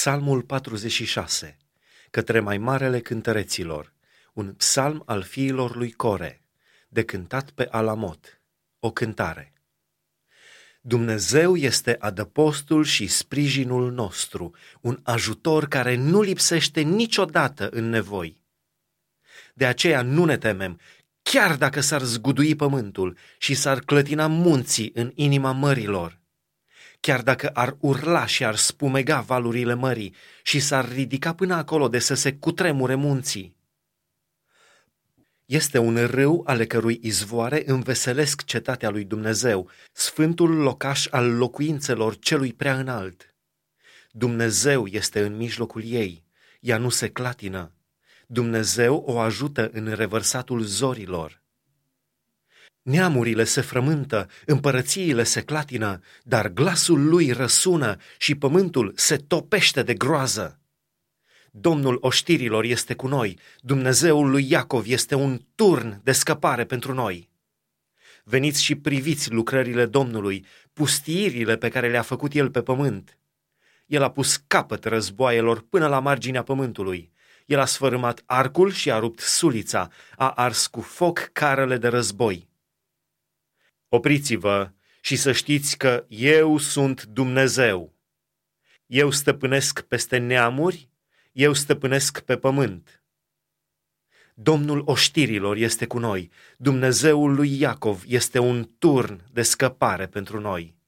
Psalmul 46, către mai marele cântăreților, un psalm al fiilor lui Core, de cântat pe Alamot, o cântare. Dumnezeu este adăpostul și sprijinul nostru, un ajutor care nu lipsește niciodată în nevoi. De aceea nu ne temem, chiar dacă s-ar zgudui pământul și s-ar clătina munții în inima mărilor, chiar dacă ar urla și ar spumega valurile mării și s-ar ridica până acolo de să se cutremure munții. Este un râu ale cărui izvoare înveselesc cetatea lui Dumnezeu, sfântul locaș al locuințelor celui prea înalt. Dumnezeu este în mijlocul ei, ea nu se clatină. Dumnezeu o ajută în revărsatul zorilor. Neamurile se frământă, împărățiile se clatină, dar glasul lui răsună și pământul se topește de groază. Domnul oștirilor este cu noi, Dumnezeul lui Iacov este un turn de scăpare pentru noi. Veniți și priviți lucrările Domnului, pustiirile pe care le-a făcut El pe pământ. El a pus capăt războaielor până la marginea pământului. El a sfărâmat arcul și a rupt sulița, a ars cu foc carele de război. Opriți-vă și să știți că eu sunt Dumnezeu. Eu stăpânesc peste neamuri, eu stăpânesc pe pământ. Domnul oștirilor este cu noi, Dumnezeul lui Iacov este un turn de scăpare pentru noi.